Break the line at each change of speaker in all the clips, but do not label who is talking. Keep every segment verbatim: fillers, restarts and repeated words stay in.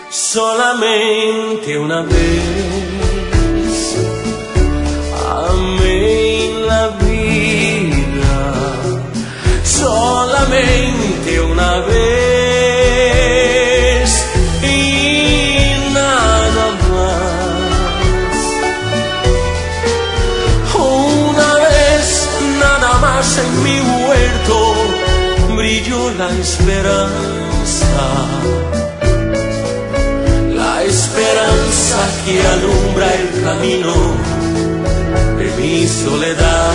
solamente una vez amé en la vida, solamente una vez y nada más. Una vez nada más en mi huerto brilló la esperanza, la esperanza que alumbra el camino de mi soledad.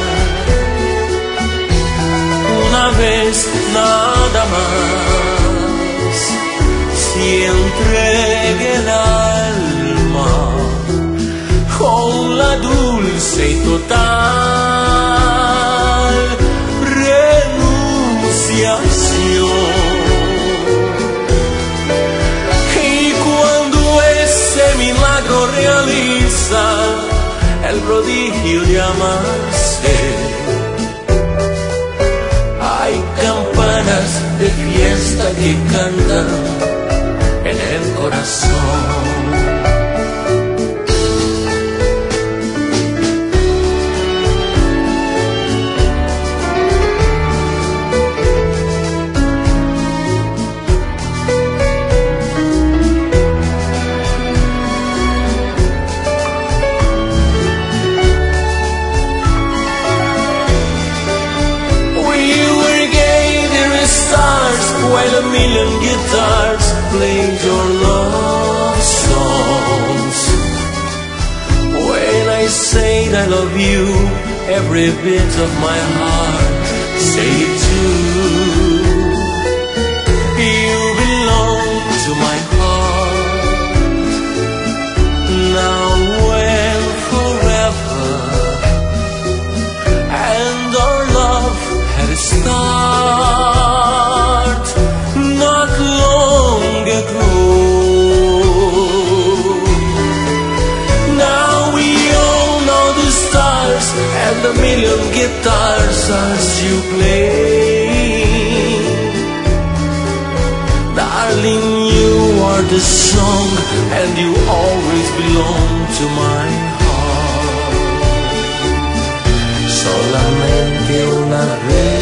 Una vez nada más, si entregué el alma con la dulce y total renunciación. Realiza el prodigio de amarse. Hay campanas de fiesta que cantan en el corazón. While a million guitars played your love songs. When I say I love you, every bit of my heart say it too. You belong to my heart, now and forever. And our love had a start not long ago. Now we all know the stars and the million guitars as you play. Darling, you are the song and you always belong to my heart. Solamente una vez